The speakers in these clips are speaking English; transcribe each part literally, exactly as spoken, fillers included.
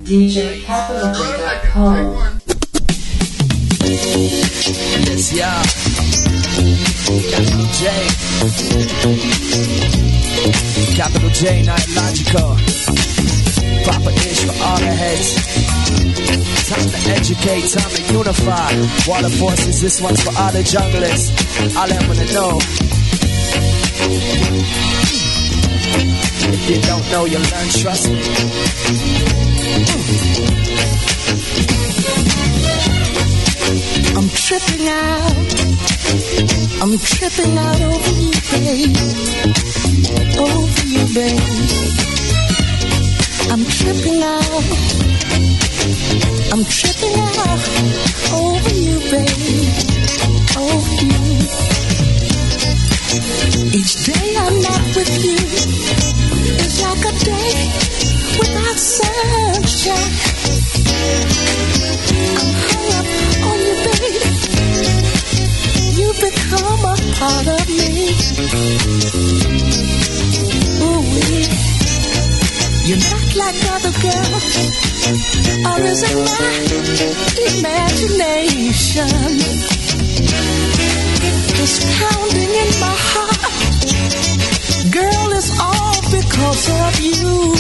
D J Capital dot com. Yes, yeah. Capital J. Capital J, not logical. Proper ish for all the heads. Time to educate, time to unify. Water forces, this one's for all the junglers. All I wanna know. If you don't know, you'll learn, trust me. I'm tripping out. I'm tripping out over you, babe. Over you, babe. I'm tripping out. I'm tripping out over you, babe. Over you. Each day I'm not with you is like a day without sunshine. I'm hung up on you, baby. You become a part of me. Ooh-wee. You're not like other girls, or is it my imagination? This pounding in my heart, girl, it's all because of you.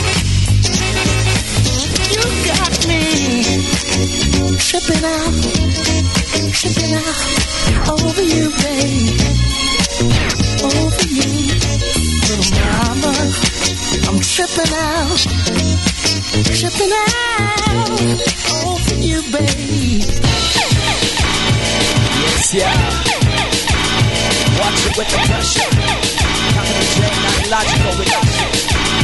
You got me tripping out, tripping out over you, babe, over you, little mama. I'm tripping out, tripping out over you, babe. Yes, yeah. Watch it with the pressure. Capital J, not logical with that shit.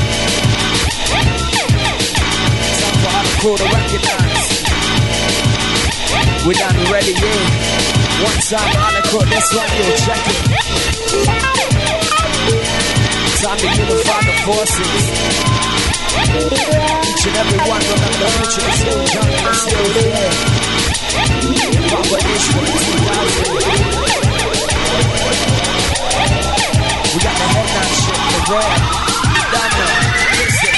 Time for all the crew to recognize. We're done ready, yeah. One time, all the crew, this one, you check it. Time to unify the forces. Each and every one, remember the future is still young and still there. Proper ish for the two thousand. We got the headline shit for real. Done now. Listen.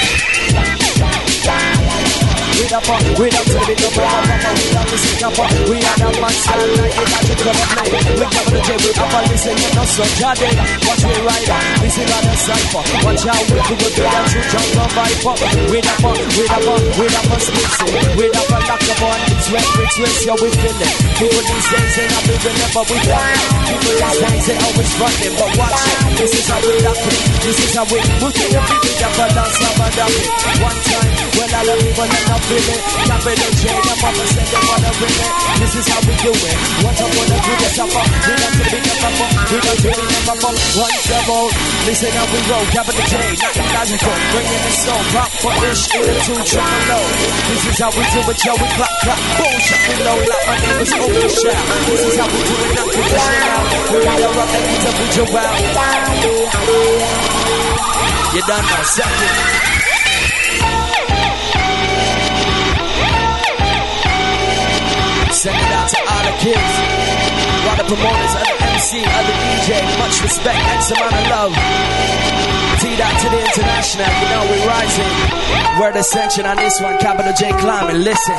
Read up on, read up to the big up, up, up, up, read up, listen up, up. We are the man stand like it, like it, come and play. We cover the day, we up and listen, you know, so jaded. Watch me ride up, listen on the cypher. Watch how we do it, do that true jungle vibe up. Read up on, read up on, read up on, splitsing. Read up and lock up on, it's wet, it's wet, yeah, we feel it. People these days say not living it, but we fly. People these days say always running, but watch it. This is how we lock it, this is how we move to the beat, up and dance, up and down it. One time, when all the people end up feeling it. Capital J, the mama said they wanna bring it. This is how we do it. Once I wanna do this up, we don't do it up, we don't do it up, one double. Listen how we roll. Capital J, not logical. Bringing the soul, pop for ish, in the two triple low. This is how we do it, yo, we clap, clap, boom, shut me low, like my name is Open Shout. This is how we do it, not conditional. We ride a rock and beat up with your wow. You done now, second. Send it out to all the kids, all the promoters, other M C, other D J. Much respect, X amount of love. T-Dot to the international, you know we're rising. Word ascension on this one, Capital J climbing, listen.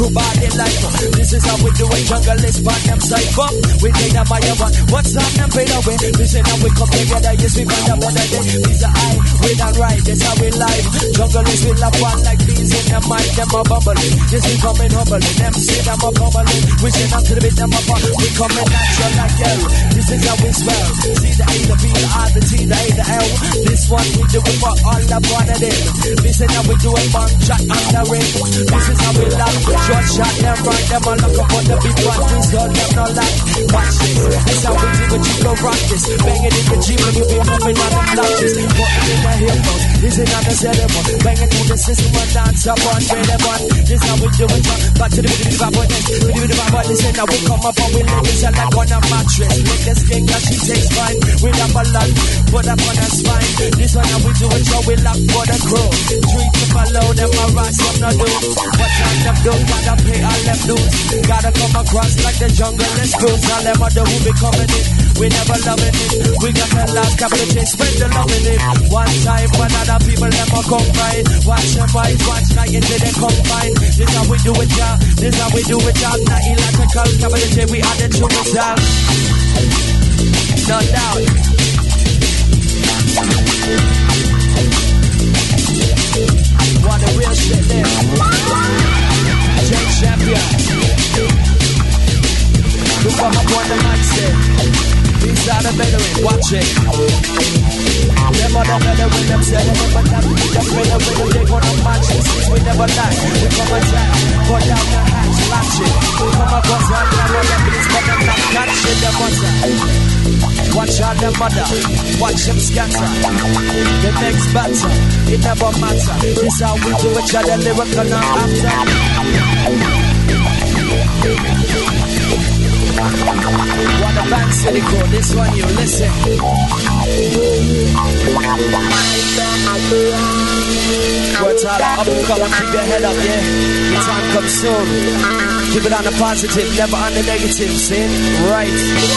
crew body like us. This is how we do it, jungle is part them psycho. We take them by your one, what's up them fade away. Listen and we come together, yes we find a better day. These are I, we done right, that's how we live. Jungle is with love one like these in the mind, them a bubbling. Yes we coming humbling, them see them a bubbling. We say not to the bit them apart, we coming natural like hell. This is how we spell. See the A, the B, the R, the T, the A, the L. This one we do it for all the one of them. Listen how we do it, bang, shot on the ring. This is how we love, short shot them right, them a look up on the big one. This girl them no like, watch this. This how we do it, you go rock this. Bang it in the Jeep and you be moving on the blocks. Putting in the hip hop, this is not the ceremony. Bang it through the system and dance up on rhythm on. This how we do it, back to the bit of the this. Bit of the body, this now we come up and we lay this like on a mattress. Make the skin that she takes fine. We have a lot, put up on her spine. This one how we do it, so we lock for the crew. Three to follow them, a rise up no do. What time them do, gotta pay all them dues. Gotta come across like the jungle is cruise. All them other who be coming in, we never loving it. We got the last couple of days, spread the love in it. One time when other people never come by. Watch them eyes, watch night until they come fine. This how we do it, y'all. This how we do it, y'all. Not electrical, couple of days, we are the true result. No doubt. Want the real shit there. Jake Champion. Look up on the mindset. These are the veterans, watch it. Them other veterans, them say they never die. Them veterans, they gonna match it. Since we never die, we come attack. Put down the hatch, latch it. Come across one, now we're the beats, but them not catch it, them mother. Watch out them mother, watch them scatter. The next batter, it never matter. This how we do it, y'all the lyrical now after. What a band city call, this one you listen. Words all up and come, keep your head up, yeah. Your time comes soon. Keep it on the positive, never on the negative, see? Right.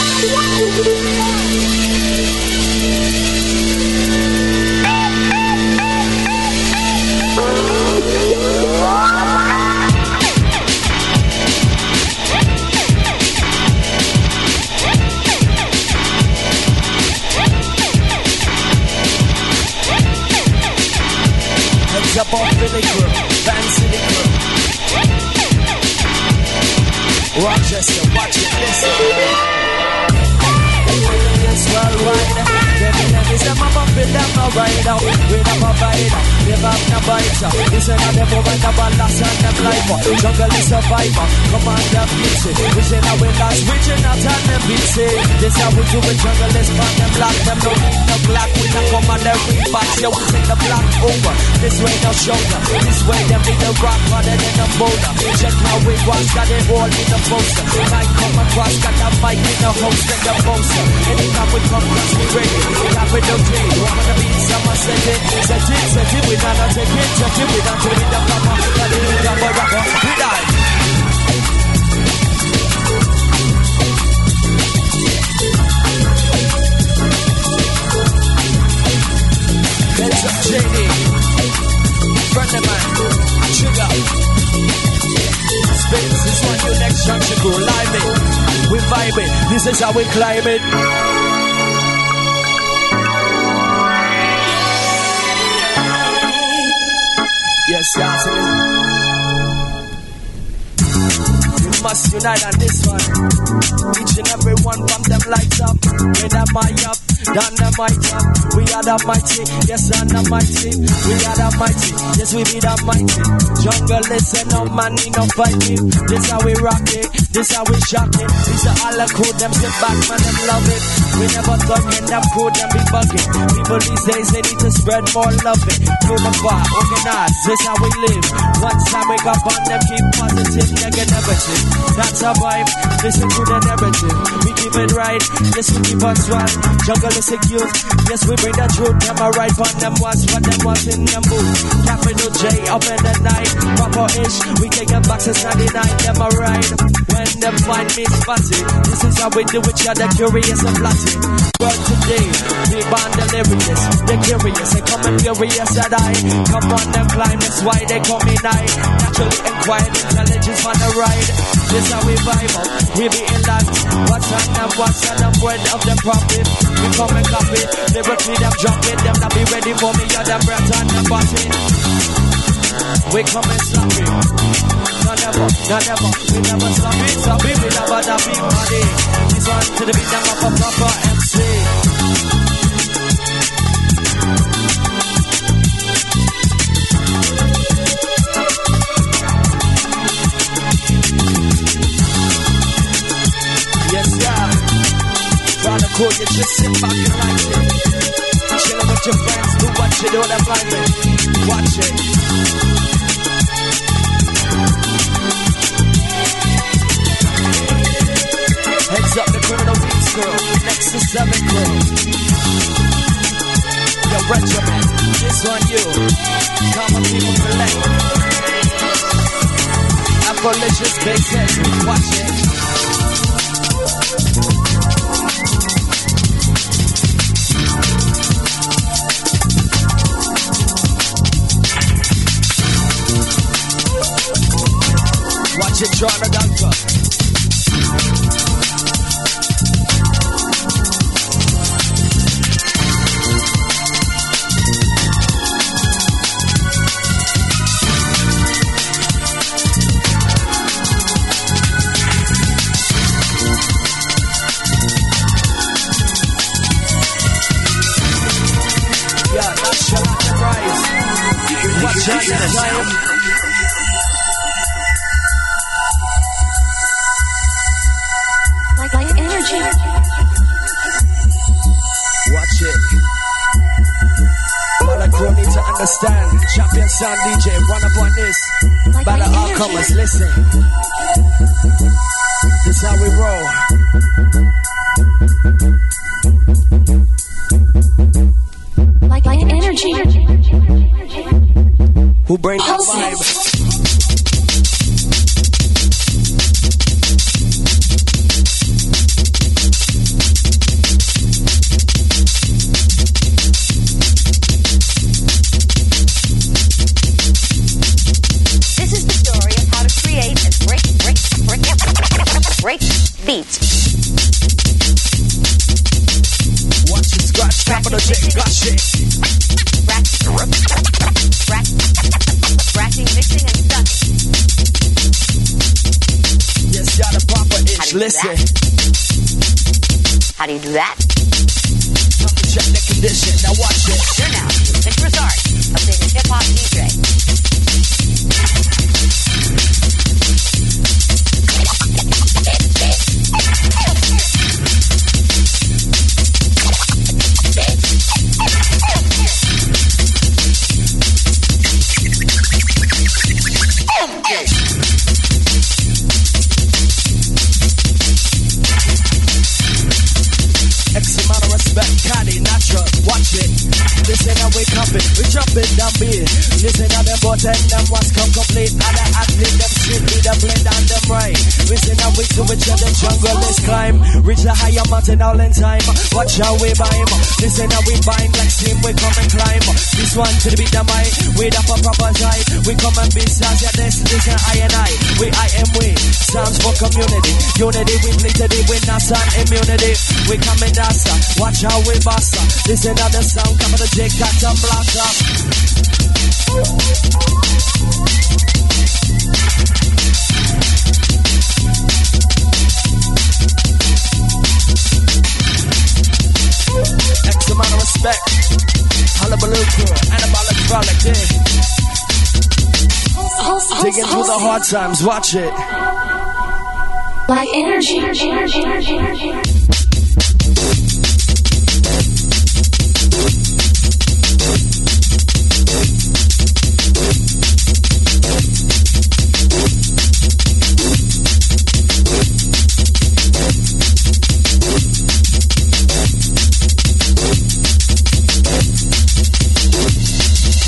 Up on Philly Crew, Van City Crew, Rochester, watch it, listen. It's worldwide. Them enemies, them a bumping, them no ride out. We never bite out, never have no bite out. Listen to them over, never lost on them life out. Jungle is survivor, come on, them beats it. We say now we lost, reaching out on them beats it. This how we do it, jungle is fun, them lock, them no need no black. We not come on their reebox, yeah, we take the block over. This way no shoulder, this way them need the rock harder than the boulder. Check how we watch, got it all in the poster. Might come across, got the mic in the host and the poster. Anytime we come across, we ready. We got with the play. We want to be someone set it, set it, set it. We not take it, take it. We don't take it, the papa. Got it, we got a rapper. We die. Let's up J D. Friend of mine. Trigger. Space is one your next junction crew. Live it. We vibe it. This is how we climb it. Yes, that's it. We must unite on this one. Each and every one from them lights up. With them mic up, down the mic up. We are the mighty, yes, and the mighty. We are the mighty, yes, we be the mighty. Jungle, listen, no money, no fighting. This how we rock it, this how we shock it. These are all the crew, them sit back, man, them love it. We never thugging, them crew, them be bugging. People these days, they need to spread more love it. Moving far, organized, this how we live. One time we got on them, keep positive, negativity. That's our vibe, listen to the narrative. We keep it right, yes, we keep on swag. Jungle materialistic youth. Yes, we bring the truth. Them a right on them was what them was in them booth. Capital J up in the night. Proper ish. We take them back since ninety-nine. Them a ride. When them find me spotty. This is how we do it. You're the curious and flatty. But today, we bond the lyrics. They're curious and coming furious that I come on them climb. That's why they call me night. Naturally and quiet intelligence on the ride. This how we vibe up. We be in life. What's on them, what's on them, word of them profit. We come and copy. Lyrically them jumping. Them not be ready for me. You're them breath on them body. We come and slap it. No never, no never. We never slap it, slap it. We never that big body. This one to the beat them up a proper M C. Yes, yeah. Rather cool, you just sit back and like it. Chillin' with your friends, do what you do, them like it. Watch it. Heads up the criminal beats girl, next to seven girl. Yo, regiment, this on you. Common people collect. Abolitious big head, watch it. Watch it, draw the doctor. Yeah, that's your rise. Watch out, time. Watch it. All I grow need to understand. Champion sound D J, run up on this. By the outcomers, listen. This how we roll. Like, like energy. Who brings the vibe? Beats. Watch it scratch, capital J, got shit. Rack, rack, racking, mixing, and stunning. Yes, y'all the proper itch, listen. How do you do that? Time to check the condition, now watch it. Here now, Mitch Broussard, updating hip-hop D J. X amount of respect, Caddy, natural, watch it. Listen how we coming, we jumping down beer. Listen how them button, them was come complete. And the athlete, them shit, we the blend and them right. Listen how we do it, the jungle is climb. Reach the higher mountain all in time. Watch how we bind. Listen how we bind, like steam, we come and climb. This one to the beat the mic, we up a proper side. We come and be stars, yeah, this, listen, I and I. We, I am we, sounds for community. Unity, we play today, we NASA immunity. We come in NASA, watch how we bossa. Listen how the sound, come to the J, cut and blast up. X amount of respect. Hullabaloo crew, anabolic frolic, yeah. Digging through the hard times, watch it. Like energy. energy, energy, energy, energy.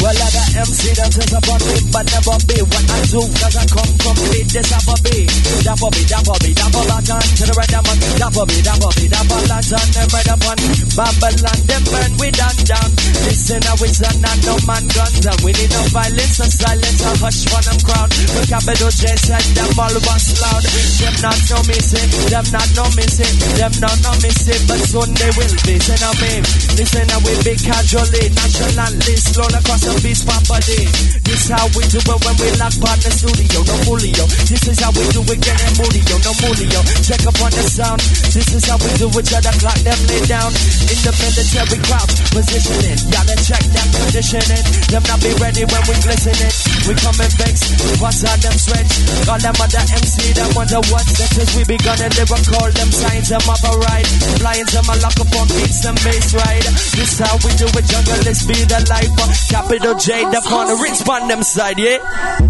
Well, like a M C that is upon me, but never be what I do, cause I come complete, this have a be. Dapper be, dapper be, dapper Latin, to the red man. Dapper be, dapper be, dapper Latin, them red upon Babylon, them burn we done down. Listen, I was a and no man guns, and we need no violence, and silence, a hush for them crowd. But capital J said them all was loud. Them not no missing, them not no missing, them not no missing, but soon they will be. Listen to me, listen to we big casually, nationally, slow across the beach property. This how we do it when we lock on the studio, no mulio. This is how we do it, getting moody, yo, no mulio. Check up on the sound, this is how we do it, till the clock them lay down. In the military crouch, positioning, y'all check that conditioning. Them not be ready when we glistening. We coming vex, we pass on them stretch. Call them other M C, them wonder what sectors we be gonna lyrical. Them signs, them up a ride. Flying them a lock up on beats, them bass ride. This how we do it, jungle, let's be the life. Capital J, the corner, rich on them side, yeah?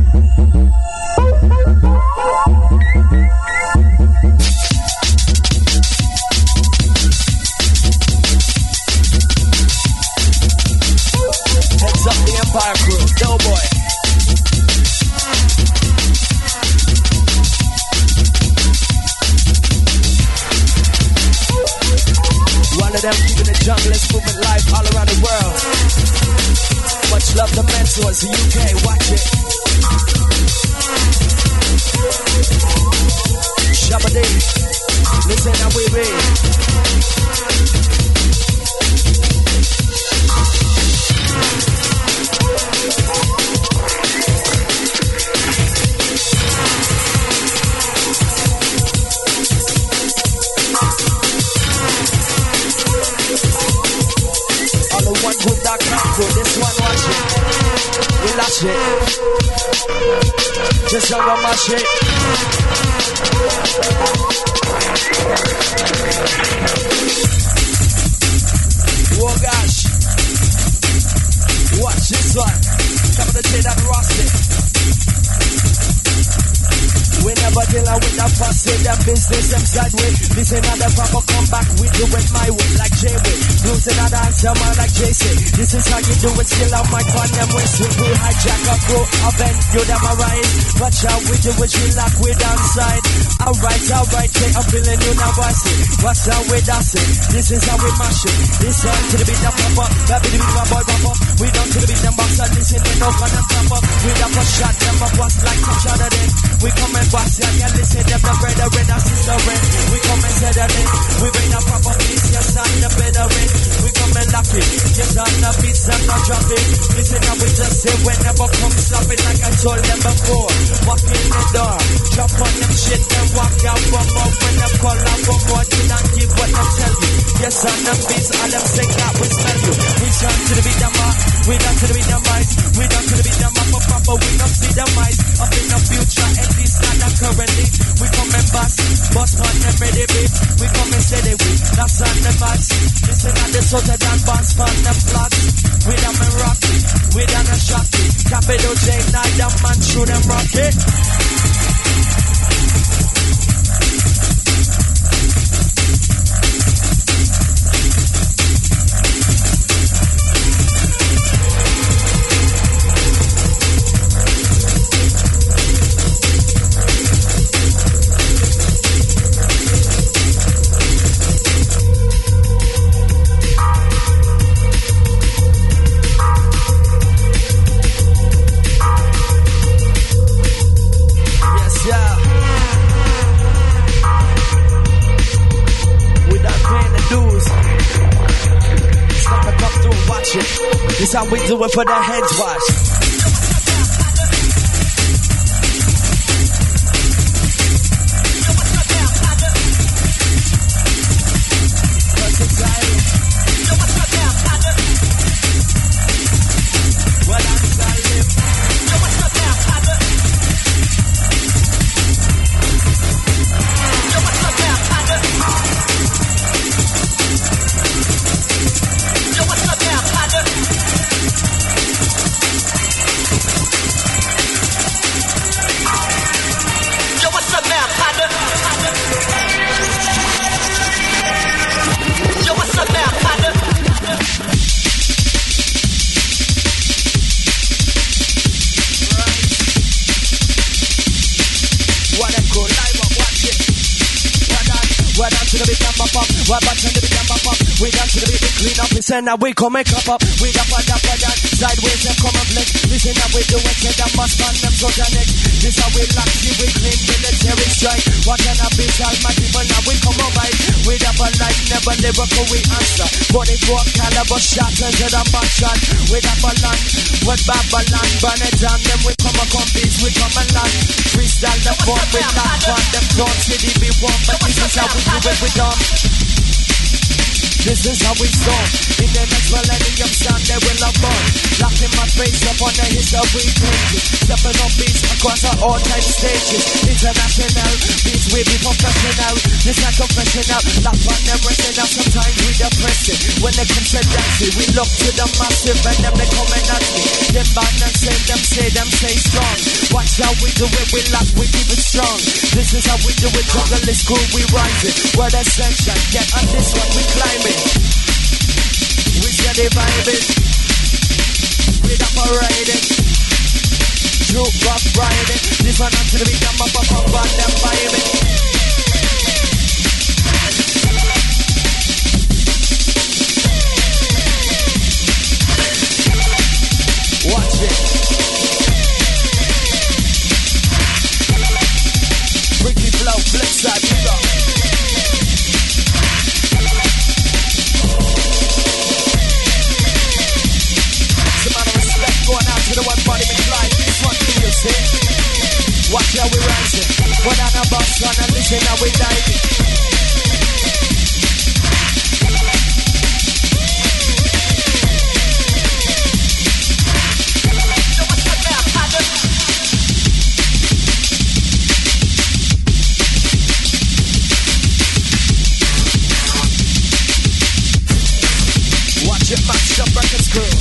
Heads up the Empire crew, Doughboy. One of them keeping the junglist movement live all around the world. Much love the mentors, the U K, watch it. Shabba-dee, listen how we read. This one, watch it. We lash it. Just how I mash it. Oh gosh. Watch this one. Come to say that rock it. We never deal with the fussy, the business them side way. This ain't not the proper comeback, we do it my way, like J-Way. Blues and other answer man like J-C. This is how you do it, still on my con them with swing. We hijack a crew, a bend, you them a rise. Watch how we do it, we lock we downside. Alright, alright, take a feeling you now I see. Watch how we dance it, this is how we mash it. This on to the beat of pop up, that be the beat my boy pop up. We down to the beat them box and listen, they no gun and pop up. We up a shot, them up was like touch out of them. We come and watch ya, yeah, listen, them the brother with our sister red. We come and say that it, we bring a proper piece, yes, and the better red. We come and lock it, yes, on the beats, and not drop it. Listen, how we just say, whenever come stop it, like I told them before. Walk in the door, jump on them shit, then walk out one more. When them call out one more, do not give what them tell you. Yes, on the beats, all them say that we smell you. We turn to the beat, them up, we down to the beat, them eyes. We down to the beat, them up, up, up, we don't see them eyes. Up in the future, at least not the currently. We come and bust, bust on them ready beat. We come and say they weak, that's on the bats. Listen at the sort of dance, bounce on them flats. We down and rock it, we down and shock it. Capital J, night them man, shoot them rock it. This how we do it for the heads wash. What back to the beat and pop up. We down to the beat, we clean up. Listen now we come make up up. We up and up and down. Sideways and come and flex. Listen now we do it. Say that must man them so connect. This how we lock you. We clean military strike. What an abyss almighty. But now we come over it. We up and like never lyrical we answer. forty-four caliber shots and to the back shot. We up and land. With Babylon. Burn it down. Then we come and come beats. We come and land. Freestyle the bomb. We lock on them front. City be one. But this is how we do it with them. This is how we start. In the next millennium sound they will have fun. Locking my face up on the history pages. Stepping on beats across all type stages. International beats we be professional. This not confessional. Lock on them resting out. Sometimes we depressing. When it comes to dancing we look to the massive and them they come and ask me. Them band and say them say them say strong. Watch how we do it. We lock we keep it strong. This is how we do it. Jungle is cool we rise it. Word ascension. Get on this one we climb it. We steady vibing. We up riding. True rock riding. This one up to the beat and up up up and them vibing. Watch it. Freaky flow, flip side, pick up. Going out to the one body we fly. This one for you, see? Watch how we rising. Put on a box on and listen how we diving. Watch it match up records crew.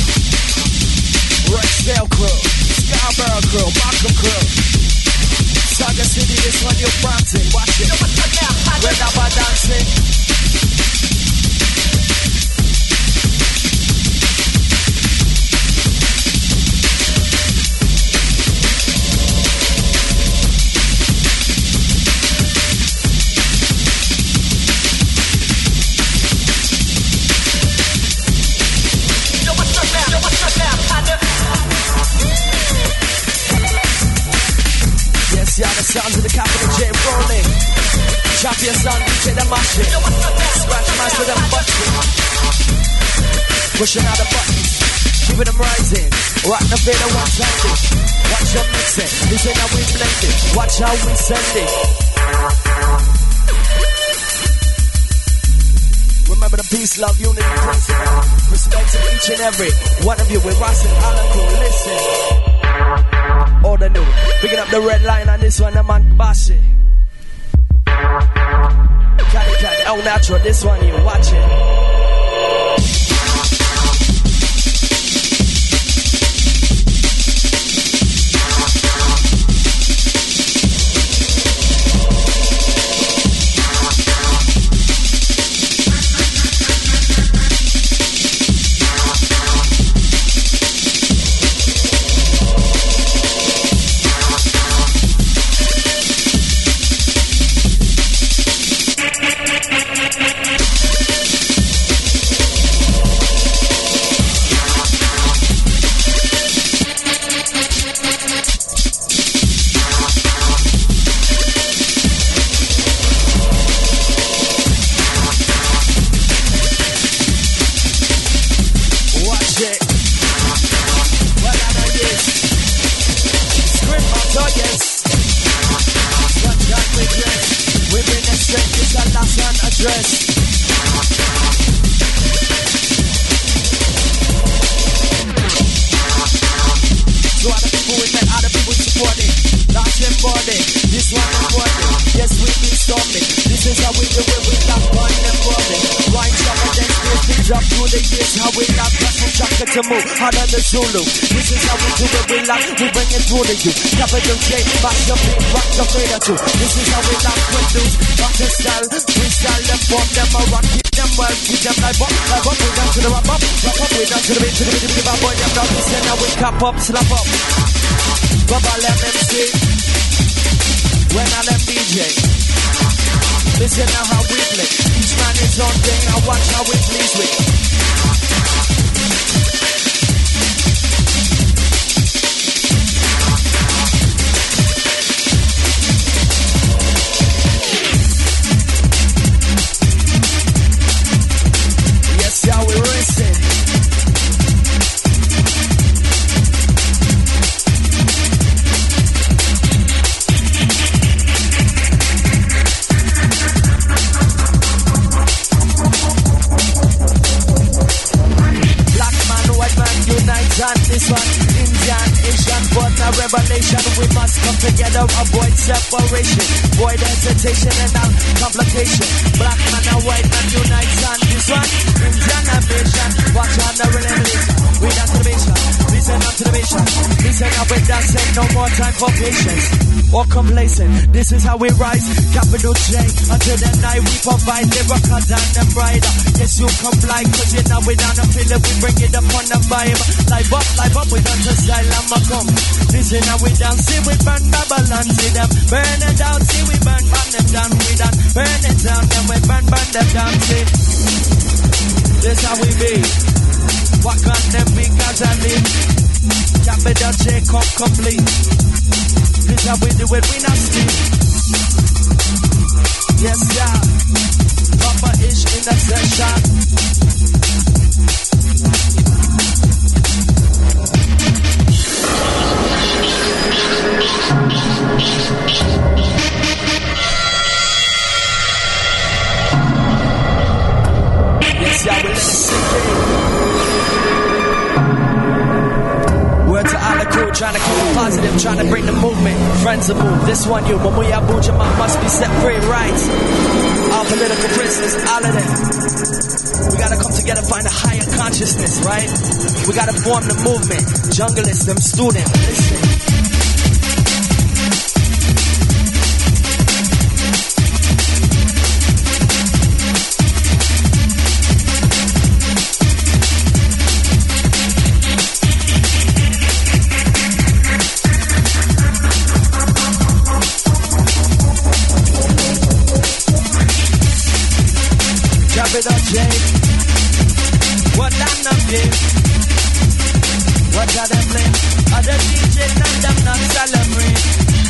Rexdale crew, Scarborough crew, Markham crew, Saga City, this one you're fronting, watch it, we're not by dancing. Yeah, the sounds of the capital J rolling. Champion sound, D J the mashing. Scratch master them button. Pushing out the buttons. Keeping them rising. Rock the fader one sided. Watch them mixing. Listen how we blend it. Watch how we send it. Remember the peace, love, unity, principle. Respect to each and every one of you. We're rising, Alan Cool. Listen. All the new. Picking up the red line on this one, the man Bashi. Caddy Caddy, El Natural, this one you watch it. To move harder than Zulu. This is how we do it. We lock, we bring it through to you. Capital J, back your beat, rock your fader too. This is how we lock with dudes. Rock the style, freestyle them, form them, or rock keep them well, keep them like up, like up, we down to the rap up, rap up, we down to the beat, to the beat, to the beat, bad boy, them down. Listen now we cap up, slap up. Bubble M C, when I let D J. Listen to how we play. Each man his own thing. I watch how we please with it. Yes, yeah, we're racing. And this one, Indian, Asian, but a revelation. We must come together, avoid separation, avoid hesitation and all complication. Black man and white man unite. And this one, Indian and Asian, watch on the revelation. We dance to the vision, listen up to the vision. Listen up with dancing, no more time for patience or complacent. This is how we rise, capital J. Until the night we provide lyrical and the brighter. Yes, you comply, cause you know we don't feel it. We bring it up on the vibe. Live up, live up, we done to style and ma come. Listen how we dance, see we burn Babylon, see them burn it down, see we burn, burn them down, we done burn it down, then we burn, burn them down, see. This how we be. Walk on them because I live. Capital J come complete. This how we do it, we not sleep. Yes, yeah. Papa ish in the session. Yes, yeah, we let it sink in. Word to all the crew, trying to keep it positive, trying to bring the movement. Friends of move, this one you, when we are Buja Man must be set free, right? All political prisoners, all of them. We gotta come together, find a higher consciousness, right? We gotta form the movement. Junglists, them students, listen. What I'm not doing, what are they playing? Other D Js and them not celebrate.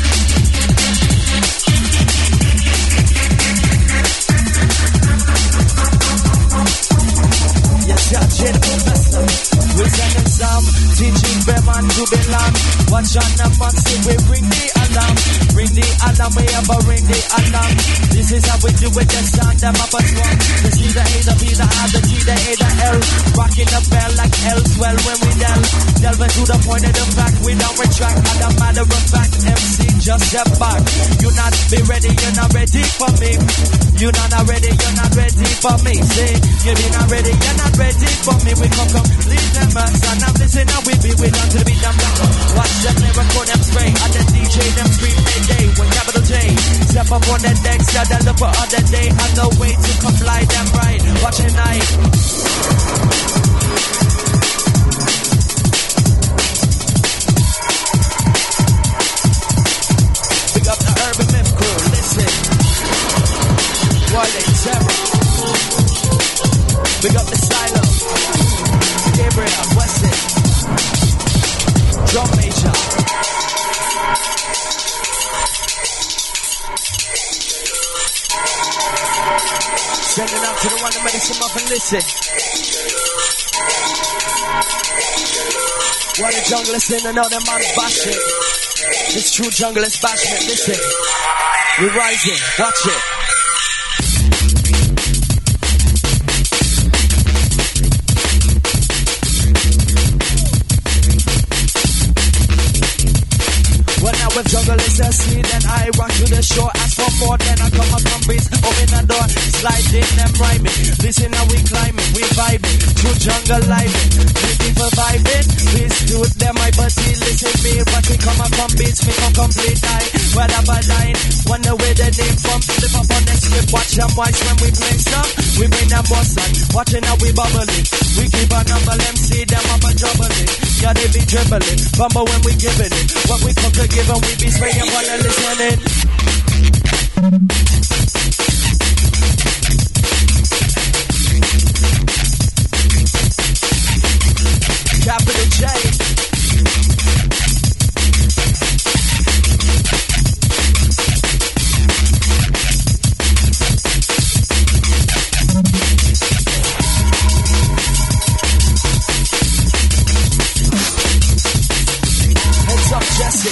Yes, yeah, J the professor. We send them some teaching them and to belong. Watch on the man, see we ring the alarm. Ring the alarm, we ever ring the alarm. This is how we do it, just sound them up as one. The C, the A, the B, the R, the G, the A, the L. Rocking the bell like L's well when we delve. Delve to the point of the fact, we don't retract. As a matter of fact, M C just step back. You not be ready, you're not ready for me. You not not ready, you're not ready for me. Say, you be not ready, you're not ready for me. We come come, leave them us. And now listen how we be, we down to the beat, them down. Watch them, they record them spray. And the D J, them scream mayday. When capital J, step up on the deck, start to look for other day. On the way to comply, them right. Watch it night. Big up the Urban Myth crew, listen. Why they terror? Big up the Silo. Gabriel, Weston. Drum Major. Sending out to the one that made some up and listen. What the junglers in and all them man bash it. It's true junglers bashment, listen. We're rising, watch it. With junglers I see, then I rock to the shore. Ask for more, then I come up and breeze. Open the door, slide in them rhyming. Listen how we climbing, we vibing. Through jungle living, we people vibing. Please do them my buddy, listen me. What we come up on beats, we come complete die. What up a line, wonder where the name from. Flip up on the script, watch them watch when we play stuff. We bring them boss on, watching how we bubbling. We keep a number, them see them up and doubling. Yeah, they be dribbling, bumble when we giving it. What we come to give and we be spraying, wanna listen in. Desi.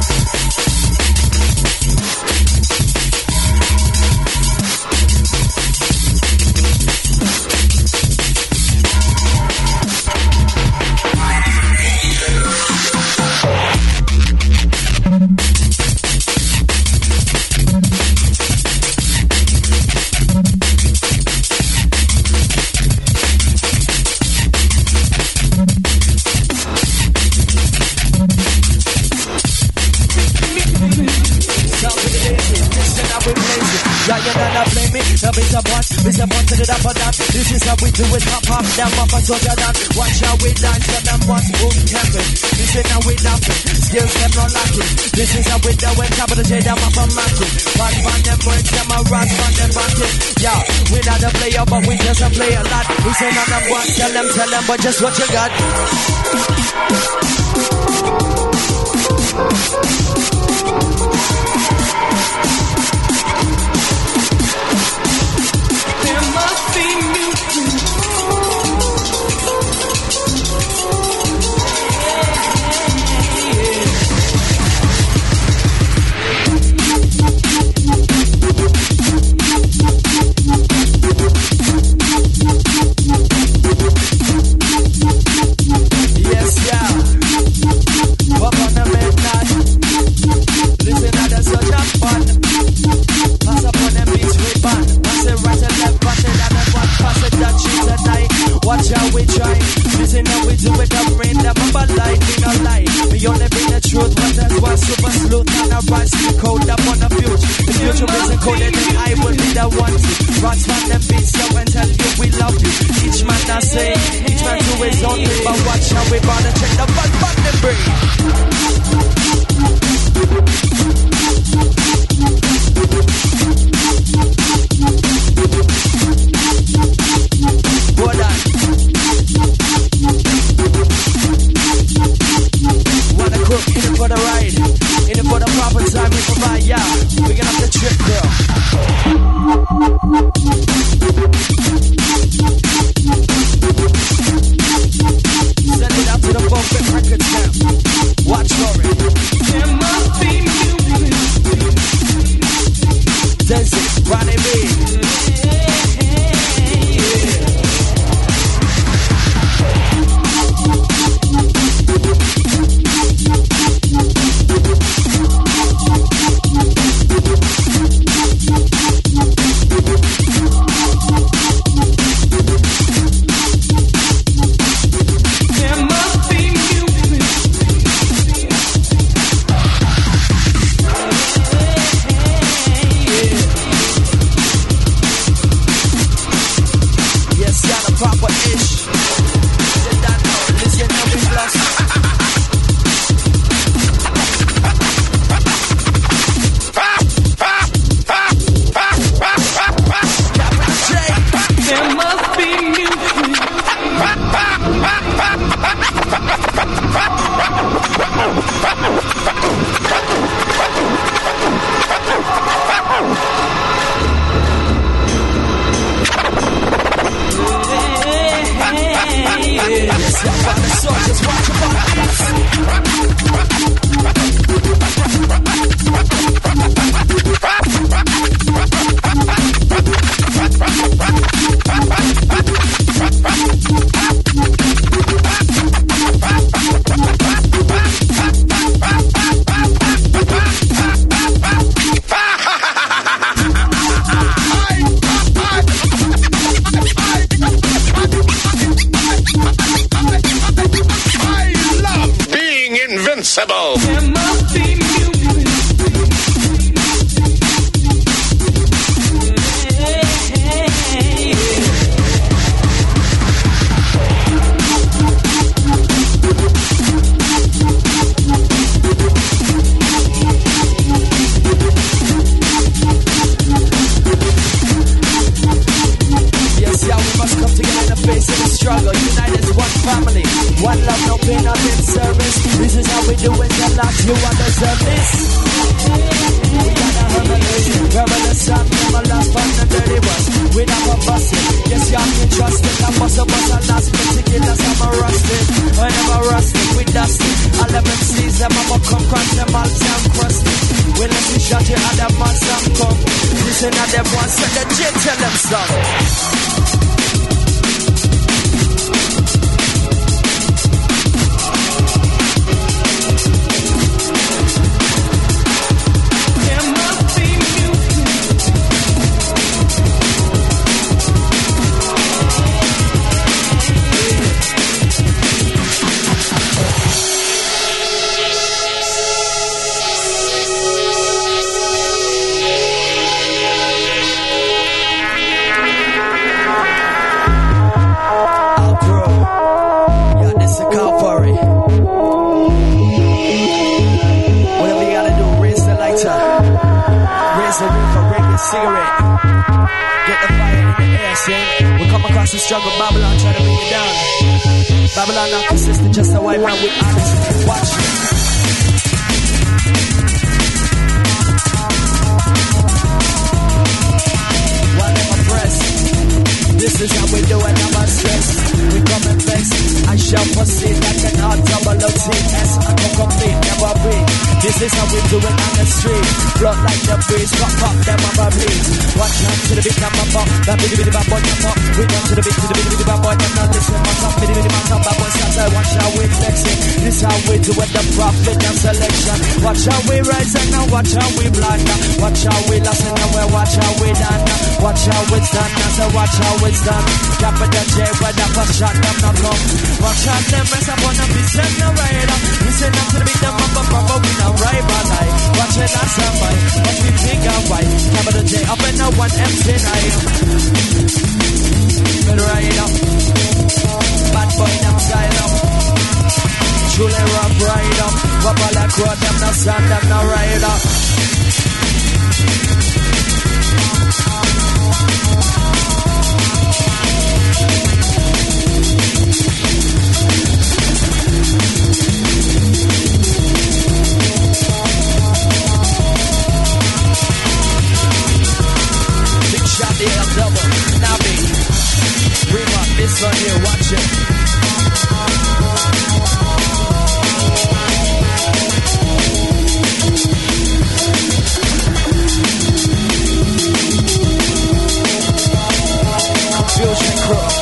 This a bun to the dapper dance. This is how we do it. Hop hop down, pop a soldier down. Watch how we dance. Tell them what's boom camping. This is how we dancing. Skills kept on lacking. This is how we do it. Top of the J down, up on matching. Bad man them boys, them a ras man them backing. Yeah, we not a player, but we just a play a lot. We say none of what. Tell them, tell them, but just what you got. Watch how we try. Listen how we do it. I'm rain that my light. We no lie. We only bring the truth. What that's why super sleuth. And I rise to code up on the future. The future isn't coded and I will be the one to rats man them beats up and tell you we love you. Each man I say, each man do his own thing. But watch how we wanna check the fun from the brain. Hold on. Wanna cook, in it for the ride, in it for the proper time, we provide, yeah. We get off the trip, girl. Send it out to the Buffett Records now. Watch for it. There must be music. Desi, Ronnie B. come cross them all time crusty. When I see shot you at the mass and come. Listen at them once and the J tell them some. Cigarette, get the fire in the air, see? We come across the struggle, Babylon trying to bring it down. Babylon not consistent, just a white man with honesty. Watch it. While I'm oppressed, this is how we do it, I'm stress. We come and flex, I shall proceed like an hard double O T S. I come complete, never breathe. This is how we do it on the street. Blood like the breeze, pop pop, them on my bleed. Watch out to the beat, I'm a pop. That bitty bitty bad boy, I'm up. We down to the beat, to the bitty bitty bad boy, I'm not listening. My top, bitty bitty, my top, bad boy, shots. I watch how we flexing. This how we do it, the profit and selection. Watch how we rise and now watch how we blind. Watch how we lost and now watch how we done. Watch how it's done, now so watch how it's done. Capital J, where that first shot, them not come. Watch out, them rest up on the beat, send the rider. Listen up to the beat, them up a proper, we now right by night. Watch it, that's somebody. Watch me big and white. Capital J, up and now one M C night. But right up. Bad boy, them side up. Truly rock right up. Wap all that crowd, them now stand, them now ride up. Big shot, the L double, now big. Bring up this one here, watch it. Fusion Crew.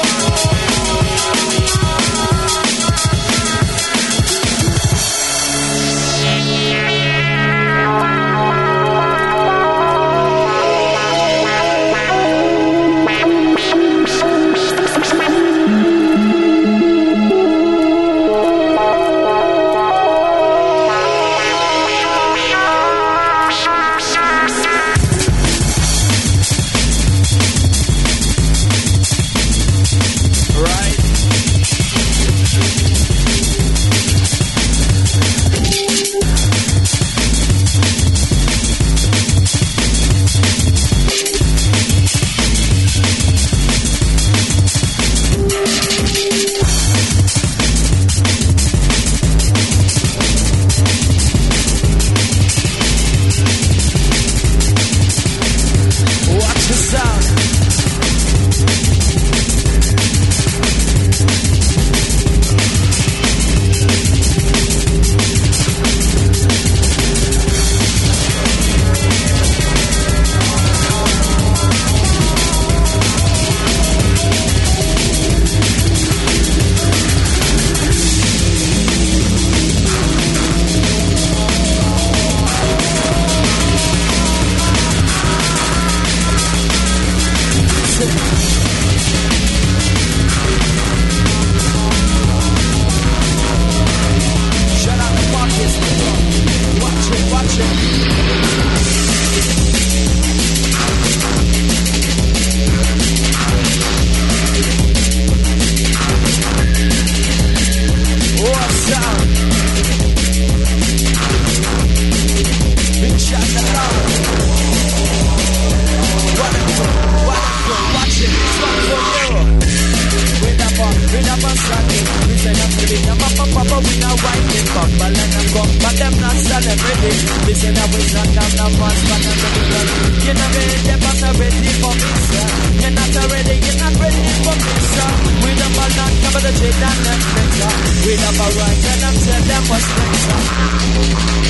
We never right and I'm tell them what's next.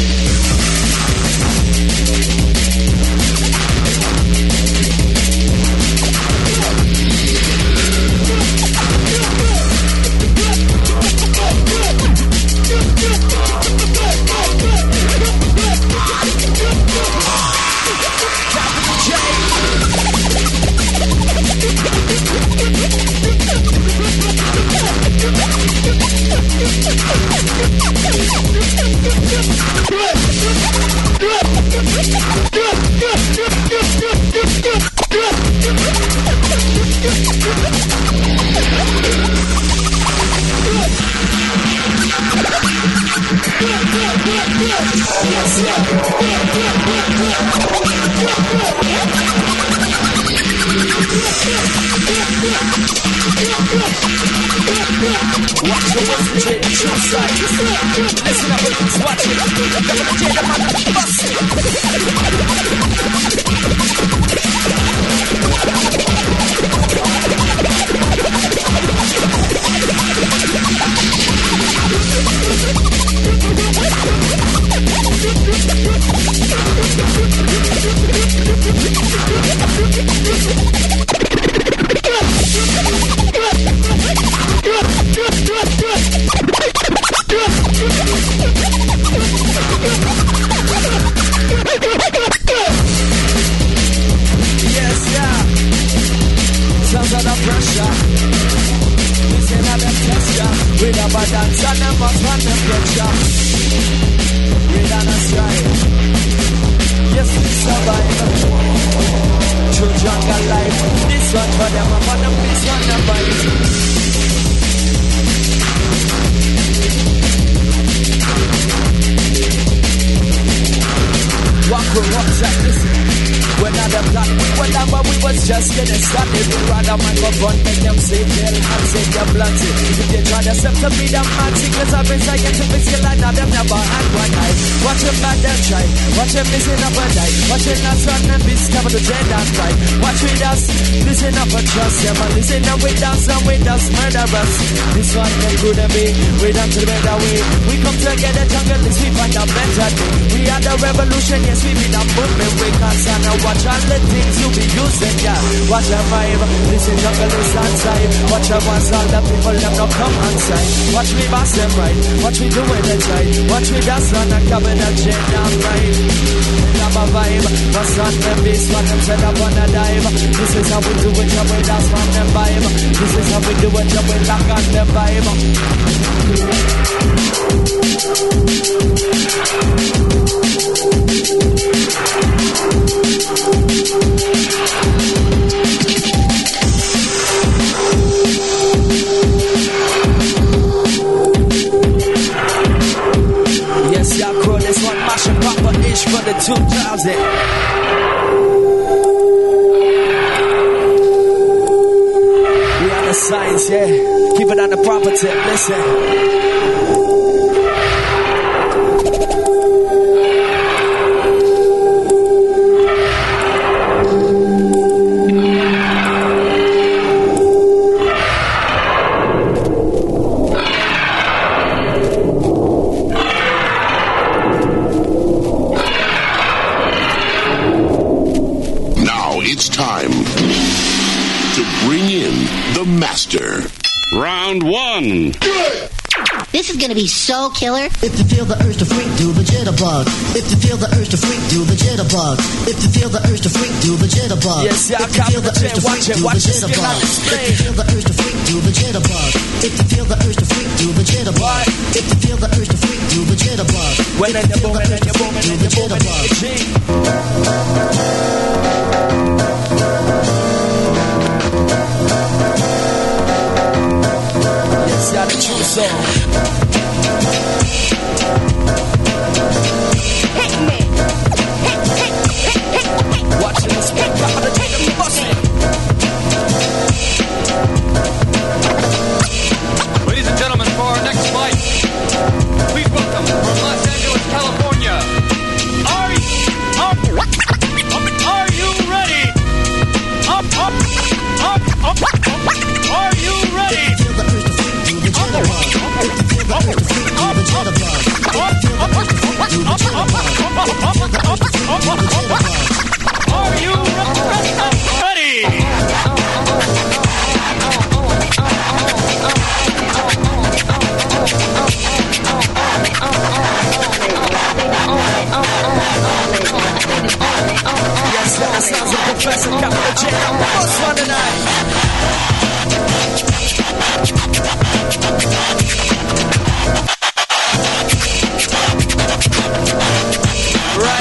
Watch the ones who take the true side. Listen up, please watch it. Never the J, the man that bust it. Yes, yeah. Sounds under pressure. This ain't not a texture. We never dance and never turn the pressure. We done a stride. Yes, we survive. True jungle life. This one for them, I'm on the this one number. Walk with walks like this. We're not a plan, we were down, but we was just getting started. We run a microphone, make them say tell and say they're blunt. If they try to step to be the man, secrets are been scientific skill, I know them never had one eye. Watch them bad them try, watch them missing up a die. Watch them not run and be covered to dread and cry. Watch with us, listen up and trust them. And listen up with us and with us, murder us. This one can good and be, we done to the better way. We come together, jungle, this we find a better day. We are the revolution, yes, we be the movement. We can't stand now. Watch all the things you be using, yeah. Watch your vibe, this is jungle is outside. Watch your ones, all the people them not come inside. Watch me boss them right, watch me do it the right. Watch me dance on the cabin and chain down right. Have a vibe, what's on them beats, what them set up on a dive. This is how we do it, yeah, we dance on them vibe. This is how we do it, yeah, we lock on them vibe. Yes, y'all call this one Masha Papa-ish for the two thousand. We on the science, yeah. Keep it on the proper tip, listen. Master. Round one. This is gonna be so killer. If you feel the urge to freak, do the jitterbug. If you feel the urge to freak, do the jitterbug. If you feel the urge to freak, do the jitterbug. Yes, yeah, if you feel the urge to freak, do the jitterbug. If you feel the urge to freak, do the jitterbug. If you feel the urge to freak, do the jitterbug. If you feel the urge to freak, do the jitterbug. When you're booming, and you're booming, and you're booming, yes, yeah, the true song. Watching the spin, top of the tape, busting. Ladies and gentlemen, for our next fight, please welcome from Los Angeles, California. Are you, are, are you ready? Up, up, up, up, up. Are you ready? Are you ready? Yes, that sounds like Professor Capital J. I'm the first one tonight. Right.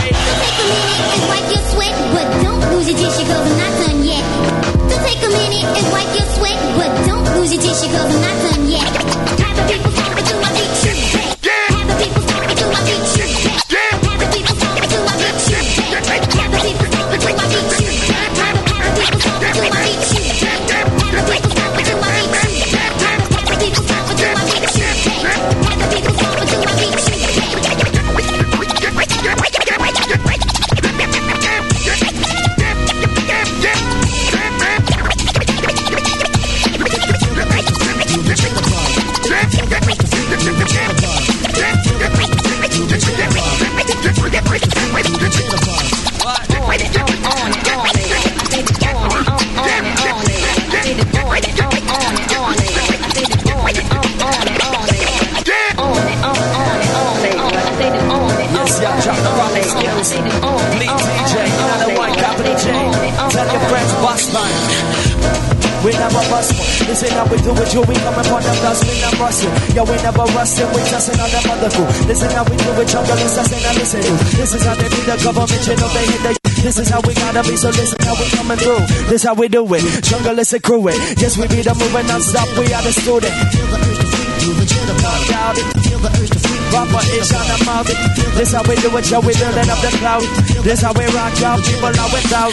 Yeah, drop the rock skills. Bleed D J, another one, capital J. Tell your friends, boss man. We never bust one. This ain't how we do it, you. We coming for them dust, we not rustin'. Yeah, we never rustin', we just another mother crew. This ain't how we do it, jungle is us, ain't I listen to. This is how they beat the government, you know they hit the. This is how we gotta be, so listen how we coming through. This how we do it, jungle is a crew it. Yes, we be the moving non-stop, we are the student. Feel the urge to freak, do the jitterbug. Doubt it. Feel the urge to freak, Proper ish on the mouth. This how we do it, yo, we building up the cloud. This how we rock out, people are without.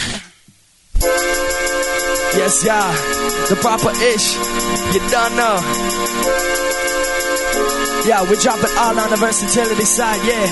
Yes, yeah, the proper ish, you don't know. Yeah, we drop it all on the versatility side, yeah.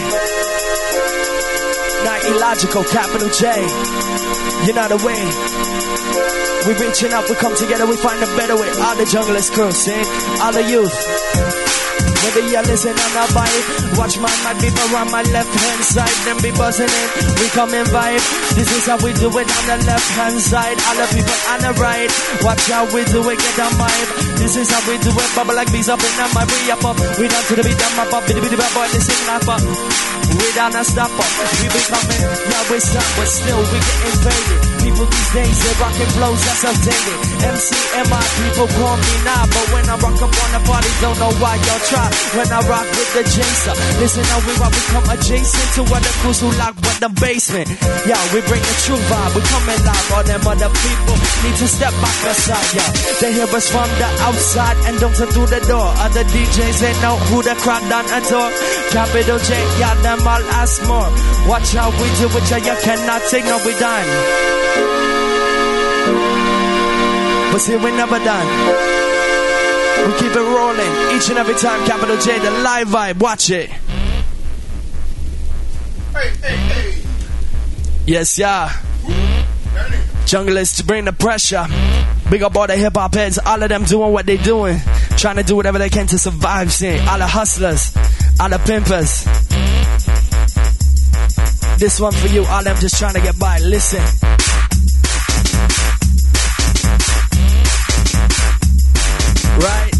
Not illogical, capital J. You know the way. We reaching out, we come together, we find a better way. All the junglers crew, sing, all the youth. Whether you listen on a vibe, watch my my people on my left hand side, them be buzzing in, we come in vibe. This is how we do it on the left hand side, all the people on the right, watch how we do it, get on vibe. This is how we do it, bubble like bees up in the my we up up, we down to the beat, down my pop, bitty bitty bad boy, listen up up. We down a stop up, we be coming, yeah we stop, but still we getting faded. People these days, they rockin' flows that's outdated. M C M I, people call me now, but when I rock up on the party, don't know why y'all try. When I rock with the Jason, listen how we rock, we come adjacent to other crews who lock with the basement. Yeah, we bring the true vibe, we coming live. All them other people need to step back aside, yeah. They hear us from the outside and don't turn through the door. Other D Js, they know who the crowd done adore. Capital J, yeah, them all ask more. Watch how we do it, yeah, you cannot take no, we done. But see, we never done. We keep it rolling each and every time. Capital J, the live vibe. Watch it. Hey, hey, hey. Yes, yeah. Junglers to bring the pressure. Big up all the hip hop heads. All of them doing what they doing. Trying to do whatever they can to survive. See, all the hustlers, all the pimpers. This one for you. All them just trying to get by. Listen. Right?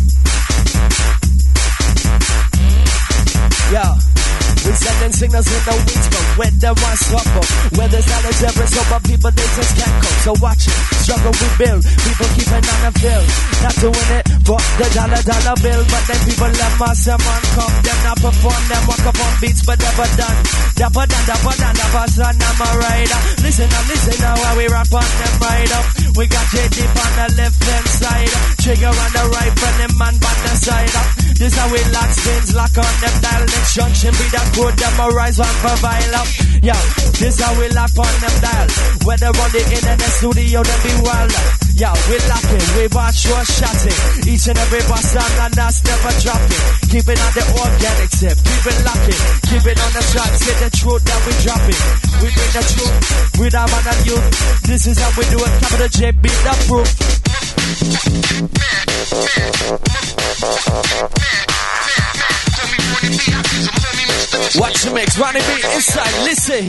Yeah. We sending signals with no wings, but when there was trouble, where there's knowledge ever so, but people they just can't cope. So watch it, struggle we build, people keeping on the field, not doing it for the dollar dollar bill, but then people let us them on come, them not perform, them walk up on beats, but never done. Dapper done, dapper done, dapper son, I'm a rider. Listen now, listen now, while we rap on them right up. We got J Deep on the left hand side, trigger on the right, and them man on the side up. This how we lock spins, lock on them dial, next junction be that code, them a rise one for vial up. Yo, this how we lock on them dial. Whether on the internet studio, them be wild up. Yo, we locking, we watch sure shotting. Each and every boss on and us never dropping. Keep it on the organic tip, keep it locking. Keep it on the tracks, get the truth that we dropping. We bring the truth, with our man and youth. This is how we do it, capital J, beat the proof. Watch the mix, Ronnie B inside, listen.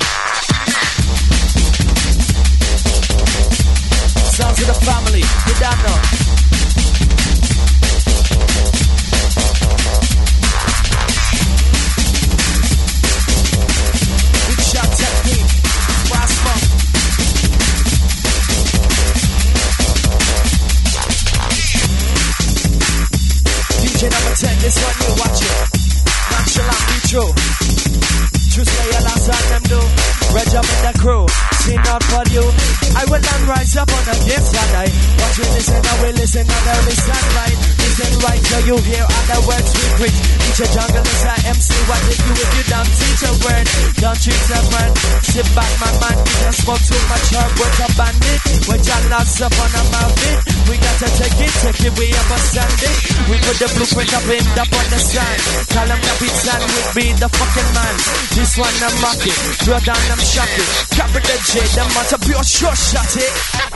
Sounds of the family, you don't know. Big shot technique, fast month. D J number ten, this one you watch it. Nonchalant, be true. True slayer, last time them do. Red jump in the crew, see not for you. I will not rise up on a gift tonight. Watch we listen, and we listen on early sunlight. Listen right so you hear other words we preach. Each a jungle is a M C, what did you if you don't teach a word? Don't treat a word. Sit back, my man, you just spoke too much hard words a bandit. Which I lost up on a mountain. We got to take it, take it, we understand it. We put the blueprint up in up on the sand. Tell them the beats and we be the fucking man. This one I'm mocking, throw down them shocking. Capital J, them want a pure sure shot it.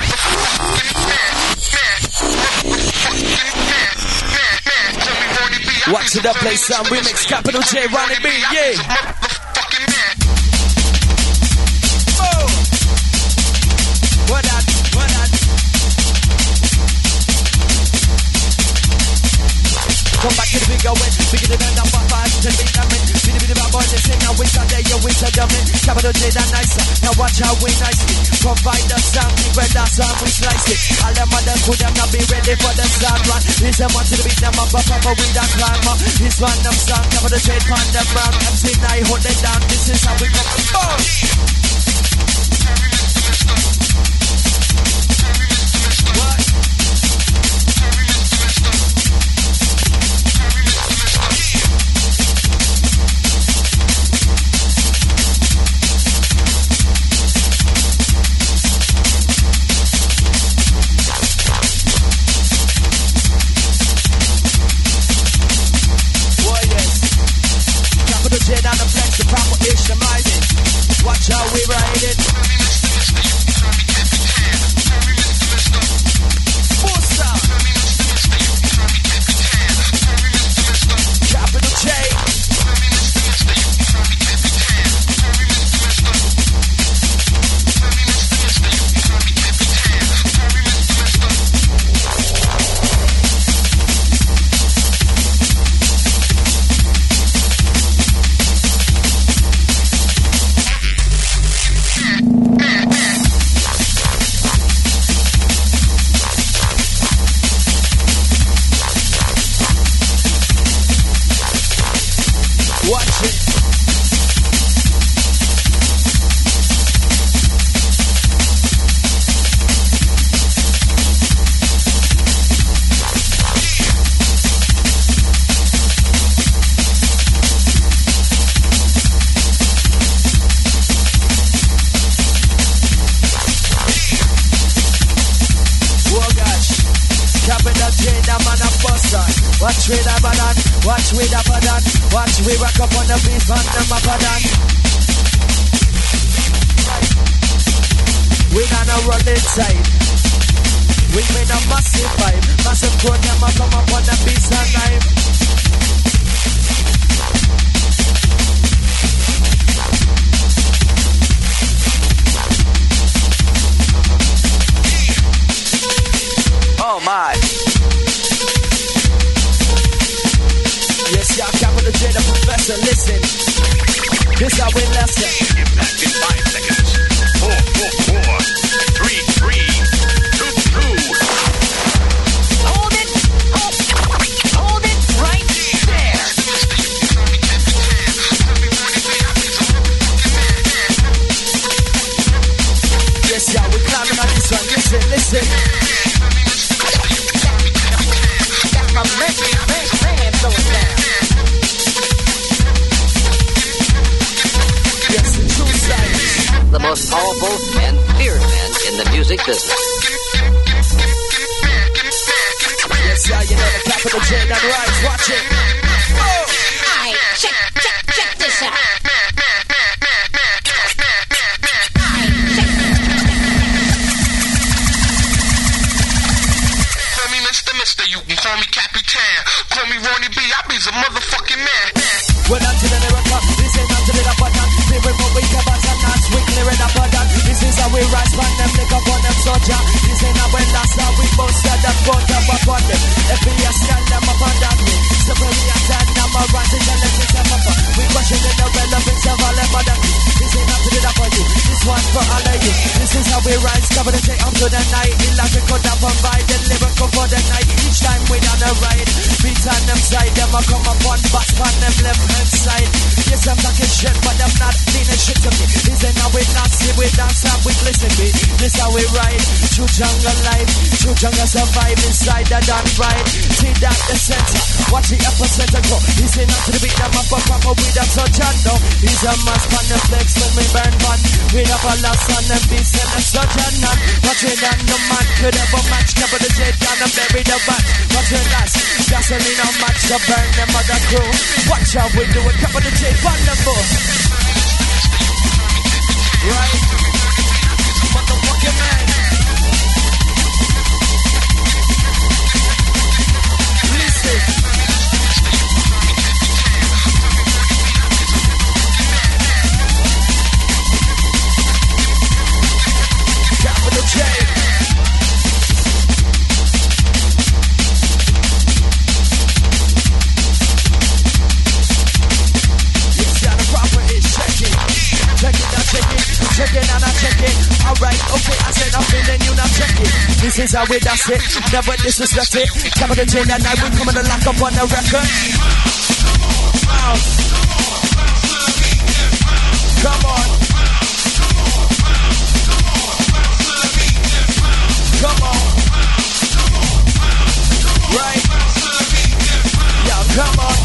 Watch the play sound remix, Capital J, Ronnie B, yeah. Oh. What that, what that. Come back to the bigger way, bigger than number five, to the big man, bigger than my boy, listen, now we got there, yo, we said Capital J, that nicer. Now watch how we nicely provide the sound. Where that sound we slice it. All them others could them not be ready for the sound run. This them want to beat them up, up, up, with that climber. This one them sound. Capital J, pan them round. M C nine, hold it down. This is how we come. Boom! What? J down the flex, the proper ish, the mighty. Watch how we ride it. Booster. Capital J. Watch with a badan, watch with a badan, watch we rock up on the beat and them a badan. We gonna run inside. We made a massive vibe, massive crowd them a come up on the beat and knife. Oh my. Yes, y'all, Capital J, the professor, listen. This how we lesson. Impact in five seconds. Four, four, four. Three, three. Two, two. Hold it. Hold, hold it right there. Yes, y'all, we climbing on this one. Listen, listen. Got my man, man, man, going down. The most powerful and feared man in the music business. Yes, yeah, you know the Capital J that rides. Watch it. Oh. Alright, check, check, check this out. Call me Mister Mister, you can call me Capitan. Call me Ronnie B, I be the motherfucking man. Well, until the lyrical, this ain't until the button. People move with the button, not sweet, clearing up a done. This is how we rise from them, lick up on them soldier. This ain't how we last, how we both said that front up upon them. F B I scan them up on that way. So when we attack, now my right is and let's take up. We questioning the relevance of all them other things. This ain't until the for you. This one for all of you. This is how we rise, cover the day up to the night. Illogical up on by the lyrical for the night. Each time we down the ride, beat on them side, them a come up on back on them left hand side. Yes, I'm talking shit, but I'm not meaning shit to me. This ain't how we not see, we dance and we listen me. This how we ride, through jungle life, through jungle survive inside the damn ride. See that the center, watch the epicenter go. This ain't not to the beat, them up a proper with a touch and no. He's a mass pan the flex when we burn one. We have a loss on the beats and a such and none. Watch it and no man could ever match. Cover the jet down and bury the back. Watch it last, gasoline on match to burn them other crew. Watch how we do it, cover the jet. Wonderful. Right? Motherfucking man. Listen. Capital J. Proper is This is how we does it. Never disrespect it. Capital J that night we coming to lock up on the record. Come on. Come on. Right. Yeah, come on.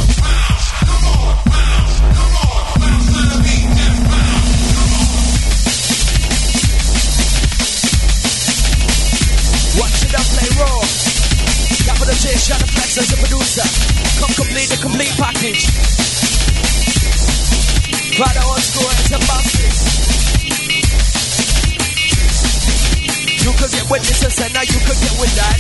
Watch it up, play raw. Capital J, Shadow Flex as a producer. Come complete the complete package. Try the old school and some bounces. You could get with this and now you could get with that.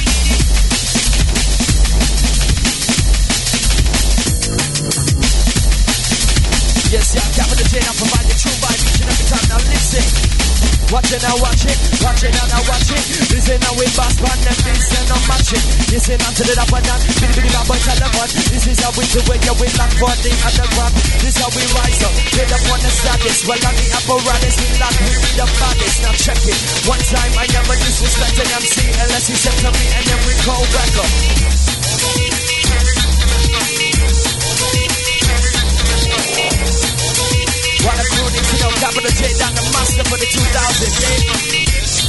Yes, yeah, Capital J, now provide the true vibe each and every time. Now listen. Watch it now, watch it. Watch it now, now watch it. Listen now, we boss band and listen now, match it. Listen now to the up and down. Bitty bitty bad boys at the one. This is how we do it, yeah, we lock for the underground. This is how we rise up. Get up on the status. Well, on the apparatus, we lock, we be the baddest. Now check it. One time I never disrespected M C unless he said to me and then we go back up. What a crew needs to know, Capital J down the master for the two thousand, yeah.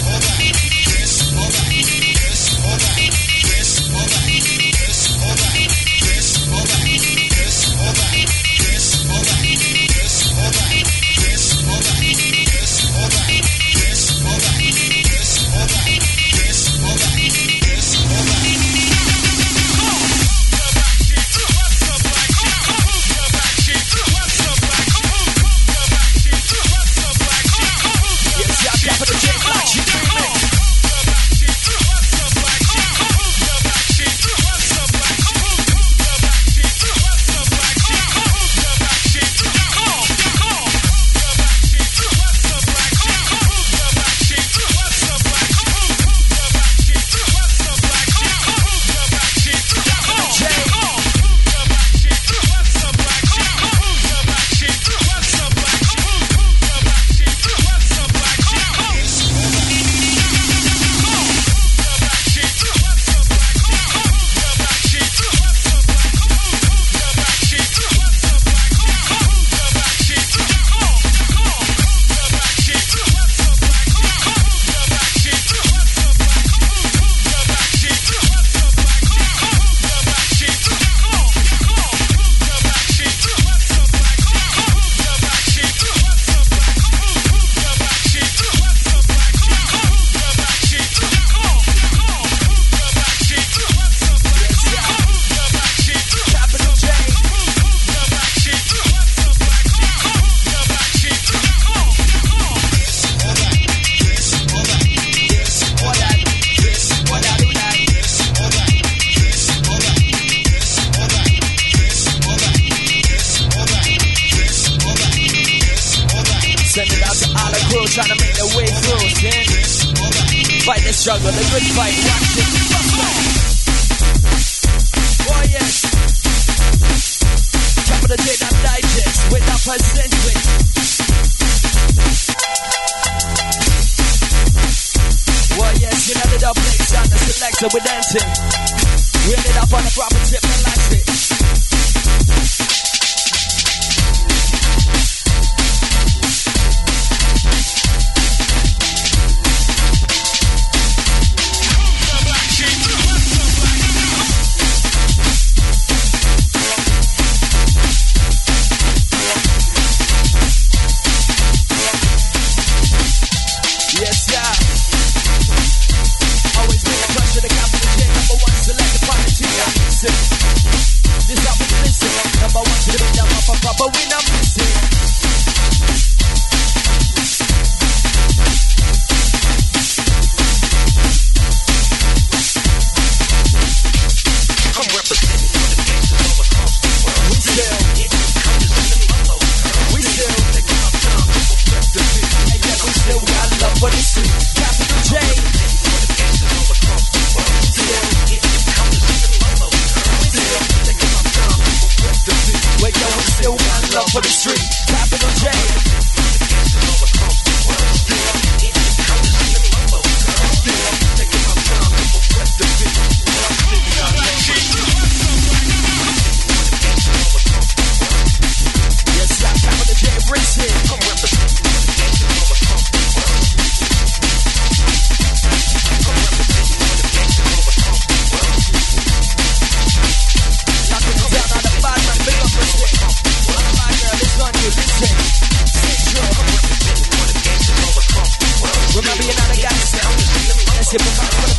Struggle, a good fight, watch it. Oh yes. Capital J that digest with that percentage. Oh yes, you know the double X and the selector with dancing. We ended up on the proper tip and like it.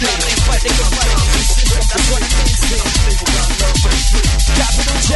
Still, fight, they can fight against the system. That's what it means to me. Capital J.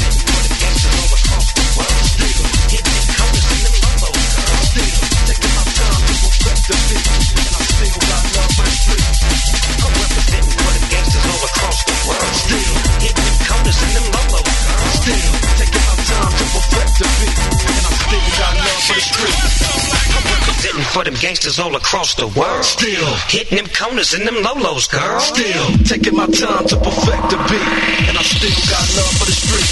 For them gangsters all across the world. Still hitting them corners and them lolos, girl. Still taking my time to perfect the beat, and I still got love for the street.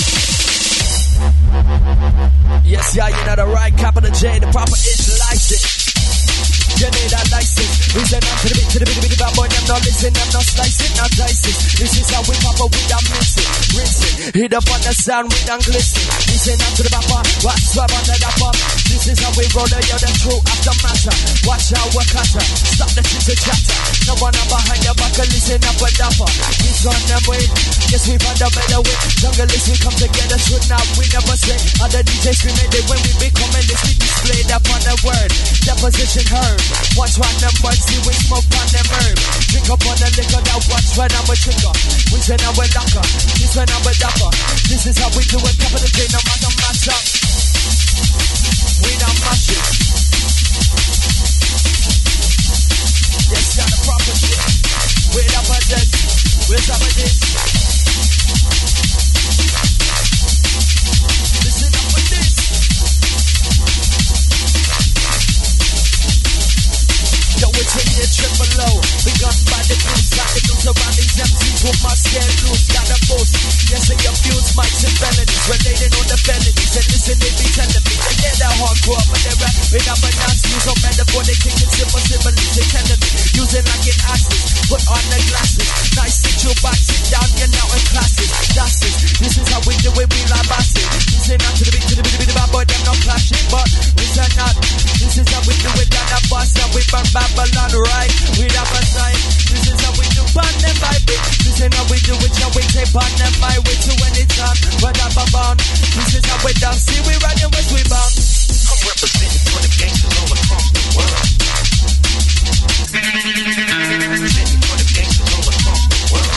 Yes, yeah, you know the right capital J, the proper is license. You need a license. Listen up to the beat, to the beat, to the beat, bad boy, them not listen, them not slicing, not dicing. This is how we pop up with a mixing, rinsing. Hit up on the sound with and glisten. Listen up to the bapper, watch swab under the pop. This is how we roll the other true after matter. Watch how we cutter, stop the chitter chatter. No one up behind your back and listen up a dapper. This on them way, yes we found a better way. Jungle is we come together, should not we never say. Other D Js screaming they when we become and this we displayed upon the word. Deposition heard. Watch one them words, see we smoke on them herb. Drink up on the liquor, now watch when I'm a trigger. We say now we're locker, this when I'm a dapper. This is how we do it, capital J, no matter matter. We don't mash it. Yes, got the proper shit. We're up at this, we're up at this. Listen up with this. Yo, it's in the triple O. Begun by the goose. Got the goose around these M Cs with my scared loose. Got a boost. Yes, they abuse mics and felonies. Relating on the felonies. And listen, they be telling me. They hear that hardcore, but they rap without a dance. Use on metaphor, they kicking simple similes. They telling me. Using like an axis. Put on the glasses. Nice sit you back, sit down, you're now in classes. That's it. This is how we do it, we like massive. Listen out to the beat, to the beat, to the bad boy, them not clashing. But listen not. This is how we do it, down the bus. Now we burn Babylon right. We have a sign. This is how we do burn them by bit. This is how we do it, how we take on them by way to anytime. Run up a bond. This is how we done. See, we run and we bound. I'm representing for the gangsters all across the world. Representing for the gangsters all across the world.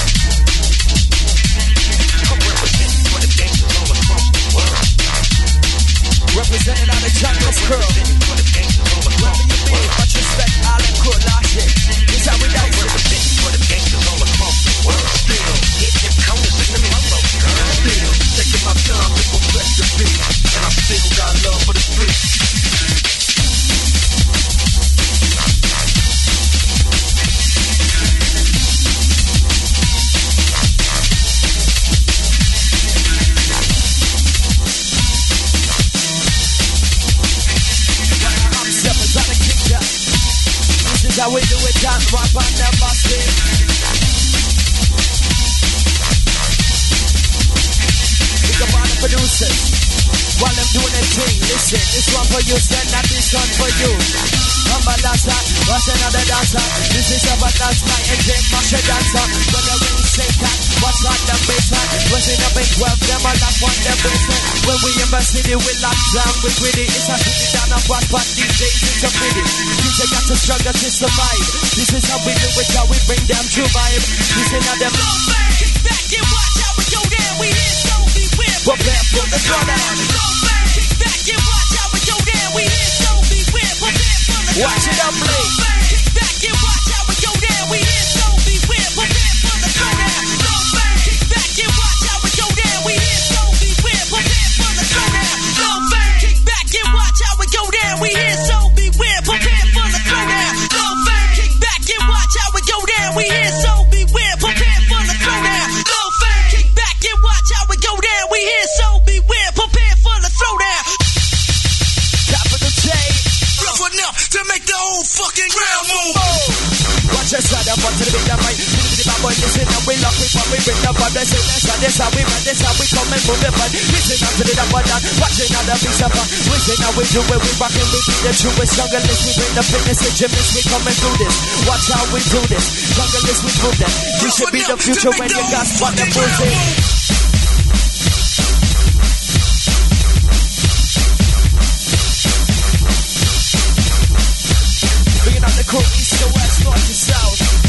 I'm representing for the gangsters all across the world. Represented out of Jungle's Curl. Wherever you be, much respect, all and cool, last year. This how we die. Representing for the gangsters all across the world. Still hitting them corners in them lolos, girl. Still taking my time to perfect the beat, and I still got love for the street. This is how we do it, dance, rock, and never sleep. Think about the producers while I'm doing their thing. Listen, this one for you, send that this one for you. I'm a dancer, what's another dancer? This is a dance night and then mash a dancer. When the ring say that, what's on the baseline? Wasn't up in twelve, them all up on their basement. When we in the city, we lock down, we gritty. It's a city down a watch, but D Js, it's a pity. D J got to struggle to survive. This is how we do it, how we bring them to vibe. This is how them kick back and watch how we go down. We hit so beware. Prepare for the throwdown. Kick back and watch how we go down. We hit so beware. Prepare for the throwdown. Watch it up, play. Kick back and watch how we go down. We hit so beware. Prepare for the throwdown. Kick back and watch how we go down. We hit so beware. Prepare for the throwdown. Kick back and watch how we go down. We hit so beware. Prepare for the throwdown. Kick back and watch how we go down. We hit so beware. Prepare for the throwdown. Kick back and watch how we go down. We hit so beware. Prepare for the throwdown. Capital J. Rough enough to make the whole fucking ground move. Watch us side up onto the big and right. The bad boy listen and we lock it, but we bring the bad. This is how we run, this how we come and move it, but listen up to the double down. Watching how the piece of fun. Listen how we do it, we rockin', we be the truest. Junglist, we bring the fitness and gymnast, we come and do this. Watch how we do this. Junglist, we prove that. You should be the future when you got spot and bullshit. Bringing out the crew, east to west, north to south.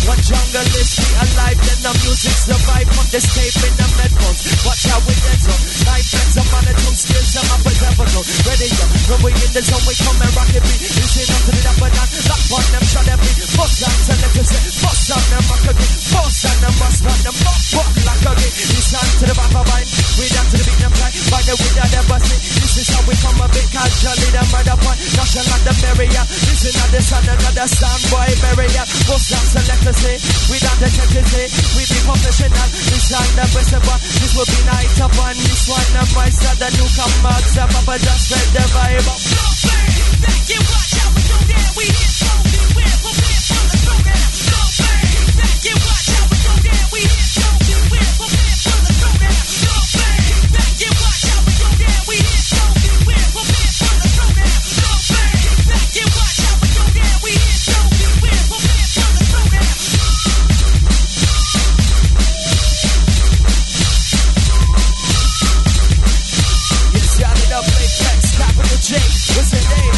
One jungle is be alive, then the music survive. Put this tape in the headphones. Watch how we dance on. Knife flex, I'm on the two skills, I'm up with episode. Ready up, when we in the zone, we come and rock it beat. Listen up to the up and down, lock on them, shut them beat. Bust on them, let us say, bust on them, rock again. Bust on them, bust on them, bust, bust, lock again. Listen to the back of mine, we down to the beat, them tight. By the way, that ever see. This is how we come a bit casually, the murder point. National and the barrier. Listen to the sound, another sound boy barrier. Bust on, so let us say, we down to check it, say, we be professional. Listen the best of one, this will be night up on this one. And my side, the newcomers, the papa just let the vibe up. Back and watch how we go down. We hit so beware, prepare for the throwdown. Go bang. Back and watch how we go down. We hit so beware, prepare for the throwdown. Go bang. Back and watch how we go down. We hit so beware, prepare for the throwdown. Go bang. Back and watch how we go down. We hit so beware, prepare for the throwdown. Yes, y'all need up, Apex, capital J. What's the name?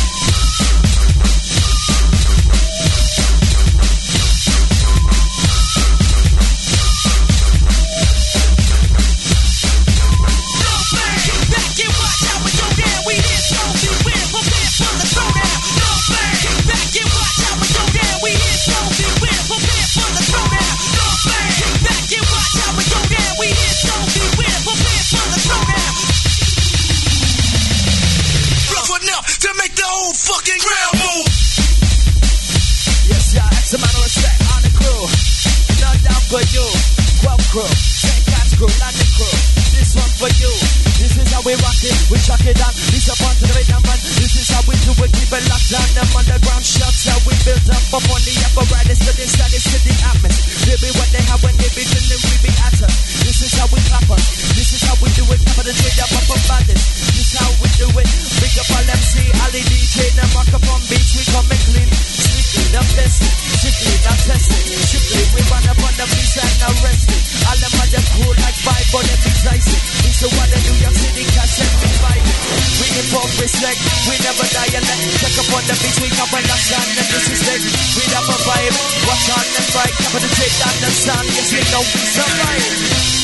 To make the whole fucking ground move. Yes, y'all, X amount of respect on the crew. Not down for you. Well crew, Saint Cat's crew, London crew. This one for you. This is how we rock it, we chuck it down. This up onto the rhythm man. This is how we do it, keep it locked down. Them underground shots how we build up up on the apparatus. So this that is to the atmosphere. They be what they have when they be feeling we be at us. This is how we clap us. This is how we do it. Top of the trade up up about this. This is how we do it. Big up all M C, Ali D J, them rock up on beats. We come and clean. Strictly, not testing. Strictly, not testing. Strictly, we run up on the beats and arrest it. All them other cool like five, but they be dicey. This is what the New York City cats and we fight. We involve respect, we never dialect. Check up on the beats, we come and last and then disrespect. We never vibe, watch on and right. Top of the trade down the sound, yes we know we survive.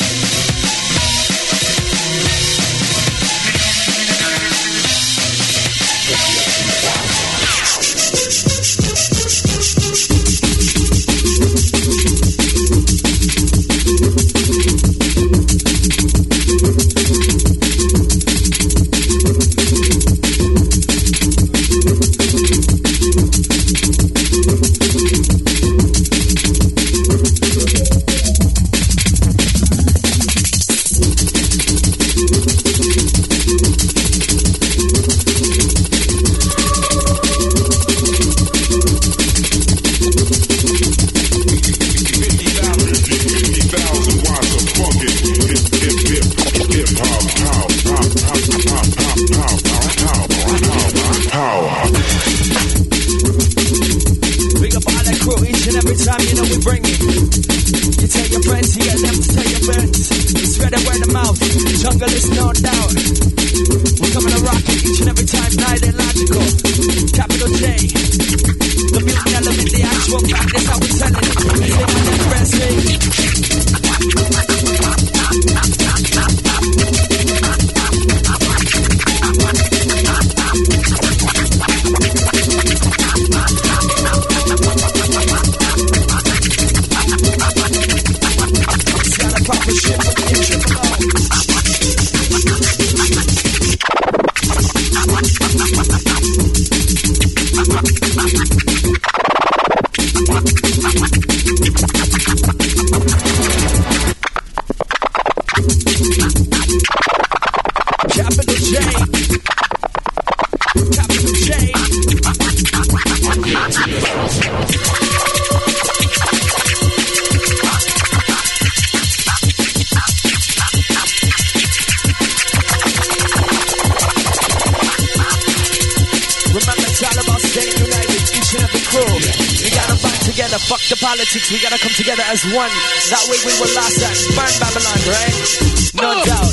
Fuck the politics, we gotta come together as one. That way we will last at burn Babylon, right? No doubt.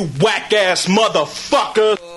you whack ass motherfucker.